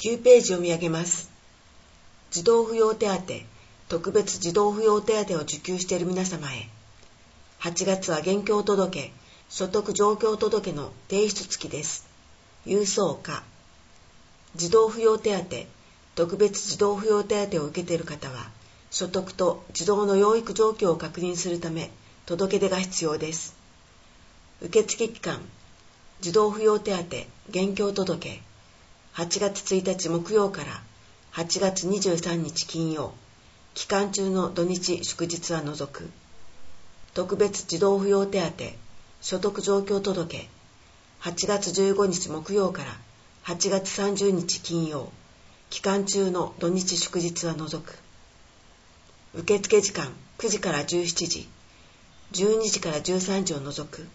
9ページ読み上げます。児童扶養手当、特別児童扶養手当を受給している皆様へ、8月は現況届、所得状況届の提出付きです。郵送課。児童扶養手当、特別児童扶養手当を受けている方は、所得と児童の養育状況を確認するため、届け出が必要です。受付期間、児童扶養手当、現況届、8月1日木曜から8月23日金曜、期間中の土日祝日は除く。特別児童扶養手当、所得状況届、8月15日木曜から8月30日金曜、期間中の土日祝日は除く。受付時間9時から17時、12時から13時を除く。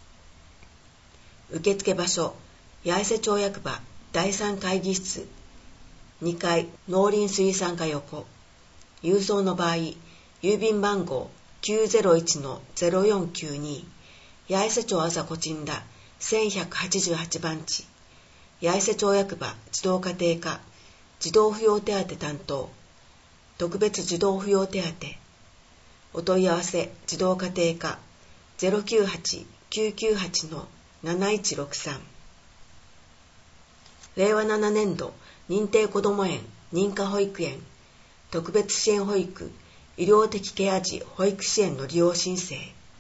受付場所、八重瀬町役場第3会議室、2階農林水産課横。郵送の場合、郵便番号 901-0492、八重瀬町朝子鎮田1188番地、八重瀬町役場児童家庭課児童扶養手当担当、特別児童扶養手当。お問い合わせ児童家庭課 098-998-7163。令和7年度認定こども園認可保育園特別支援保育医療的ケア児保育支援の利用申請。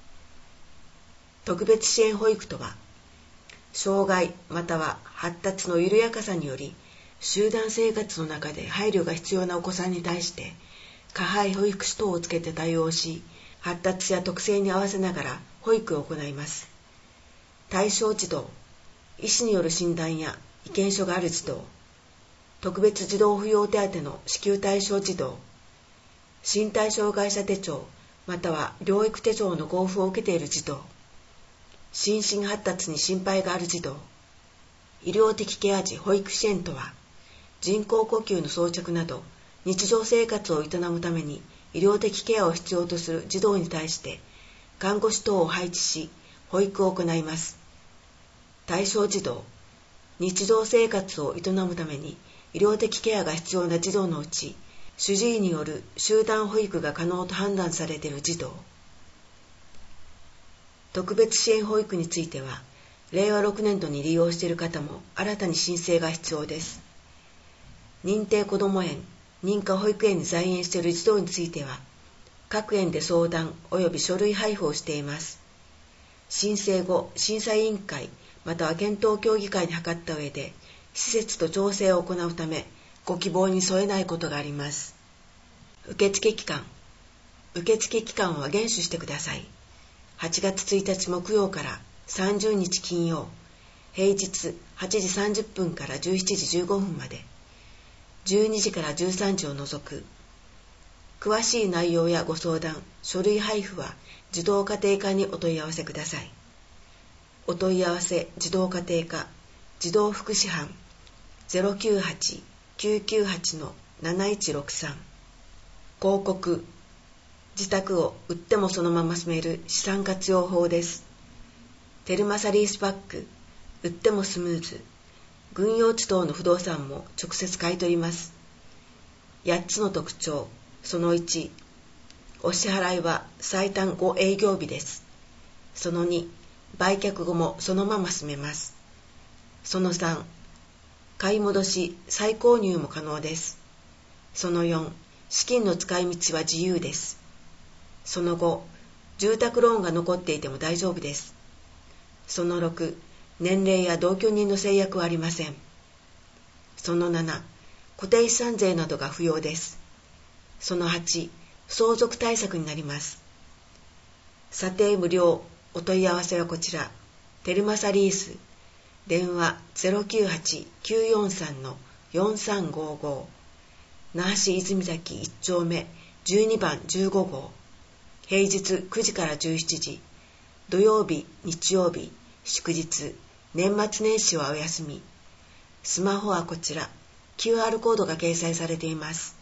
特別支援保育とは、障害または発達の緩やかさにより集団生活の中で配慮が必要なお子さんに対して加配保育士等をつけて対応し、発達や特性に合わせながら保育を行います。対象児童、医師による診断や意見書がある児童、特別児童扶養手当の支給対象児童、身体障害者手帳または療育手帳の交付を受けている児童、心身発達に心配がある児童。医療的ケア児保育支援とは、人工呼吸の装着など日常生活を営むために医療的ケアを必要とする児童に対して看護師等を配置し保育を行います。対象児童、日常生活を営むために医療的ケアが必要な児童のうち、主治医による集団保育が可能と判断されている児童。特別支援保育については、令和6年度に利用している方も新たに申請が必要です。認定こども園、認可保育園に在園している児童については、各園で相談及び書類配布をしています。申請後、審査委員会または検討協議会に諮った上で、施設と調整を行うため、ご希望に添えないことがあります。受付期間。受付期間は厳守してください。8月1日木曜から30日金曜、平日8時30分から17時15分まで、12時から13時を除く。詳しい内容やご相談、書類配布は児童家庭課にお問い合わせください。お問い合わせ児童家庭課児童福祉班 098-998-7163。広告。自宅を売ってもそのまま住める資産活用法です。テルマサリースパック、売ってもスムーズ。軍用地等の不動産も直接買い取ります。8つの特徴。その1、お支払いは最短5営業日です。その2、売却後もそのまま住めます。その3、買い戻し、再購入も可能です。その4、資金の使い道は自由です。その5、住宅ローンが残っていても大丈夫です。その6、年齢や同居人の制約はありません。その7、固定資産税などが不要です。その8、相続対策になります。査定無料。お問い合わせはこちら。テルマサリース。電話 098-943-4355。那覇市泉崎1丁目12番15号。平日9時から17時。土曜日、日曜日、祝日、年末年始はお休み。スマホはこちら。QR コードが掲載されています。